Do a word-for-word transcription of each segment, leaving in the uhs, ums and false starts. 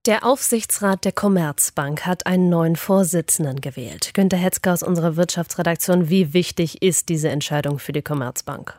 Der Aufsichtsrat der Commerzbank hat einen neuen Vorsitzenden gewählt. Günter Hetzger aus unserer Wirtschaftsredaktion. Wie wichtig ist diese Entscheidung für die Commerzbank?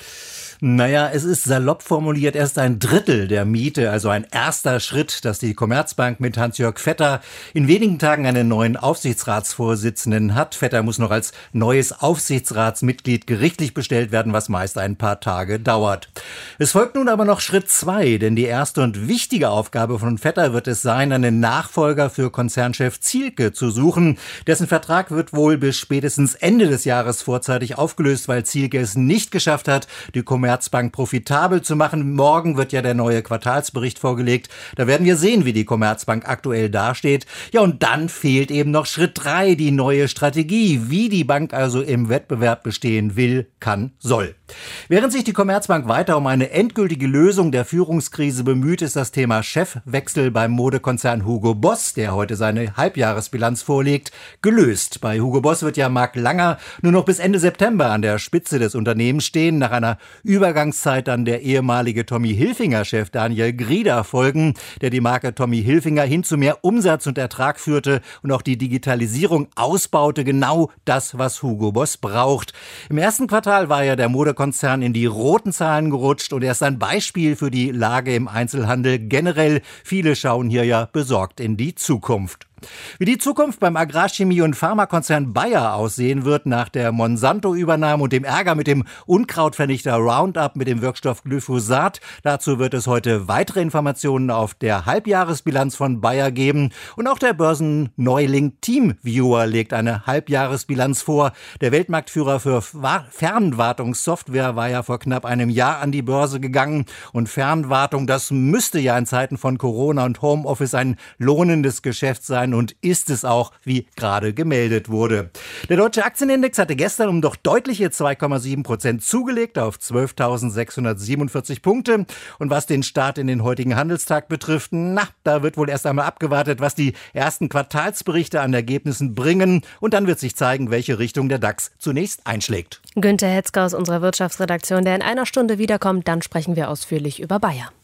Naja, es ist salopp formuliert erst ein Drittel der Miete, also ein erster Schritt, dass die Commerzbank mit Hans-Jörg Vetter in wenigen Tagen einen neuen Aufsichtsratsvorsitzenden hat. Vetter muss noch als neues Aufsichtsratsmitglied gerichtlich bestellt werden, was meist ein paar Tage dauert. Es folgt nun aber noch Schritt zwei, denn die erste und wichtige Aufgabe von Vetter wird es sein, einen Nachfolger für Konzernchef Zielke zu suchen. Dessen Vertrag wird wohl bis spätestens Ende des Jahres vorzeitig aufgelöst, weil Zielke es nicht geschafft hat, die Commerzbank Commerzbank profitabel zu machen. Morgen wird ja der neue Quartalsbericht vorgelegt. Da werden wir sehen, wie die Commerzbank aktuell dasteht. Ja, und dann fehlt eben noch Schritt drei, die neue Strategie, wie die Bank also im Wettbewerb bestehen will, kann, soll. Während sich die Commerzbank weiter um eine endgültige Lösung der Führungskrise bemüht, ist das Thema Chefwechsel beim Modekonzern Hugo Boss, der heute seine Halbjahresbilanz vorlegt, gelöst. Bei Hugo Boss wird ja Marc Langer nur noch bis Ende September an der Spitze des Unternehmens stehen. Nach einer Übergangszeit dann der ehemalige Tommy Hilfiger-Chef Daniel Grieder folgen, der die Marke Tommy Hilfiger hin zu mehr Umsatz und Ertrag führte und auch die Digitalisierung ausbaute. Genau das, was Hugo Boss braucht. Im ersten Quartal war ja der Modekonzern in die roten Zahlen gerutscht und er ist ein Beispiel für die Lage im Einzelhandel generell. Viele schauen hier ja besorgt in die Zukunft. Wie die Zukunft beim Agrarchemie- und Pharmakonzern Bayer aussehen wird nach der Monsanto-Übernahme und dem Ärger mit dem Unkrautvernichter Roundup mit dem Wirkstoff Glyphosat, dazu wird es heute weitere Informationen auf der Halbjahresbilanz von Bayer geben. Und auch der Börsenneuling TeamViewer legt eine Halbjahresbilanz vor. Der Weltmarktführer für Fernwartungssoftware war ja vor knapp einem Jahr an die Börse gegangen. Und Fernwartung, das müsste ja in Zeiten von Corona und Homeoffice ein lohnendes Geschäft sein. Und ist es auch, wie gerade gemeldet wurde. Der deutsche Aktienindex hatte gestern um doch deutliche zwei Komma sieben Prozent zugelegt auf zwölftausendsechshundertsiebenundvierzig Punkte. Und was den Start in den heutigen Handelstag betrifft, na, da wird wohl erst einmal abgewartet, was die ersten Quartalsberichte an Ergebnissen bringen. Und dann wird sich zeigen, welche Richtung der DAX zunächst einschlägt. Günter Hetzger aus unserer Wirtschaftsredaktion, der in einer Stunde wiederkommt. Dann sprechen wir ausführlich über Bayer.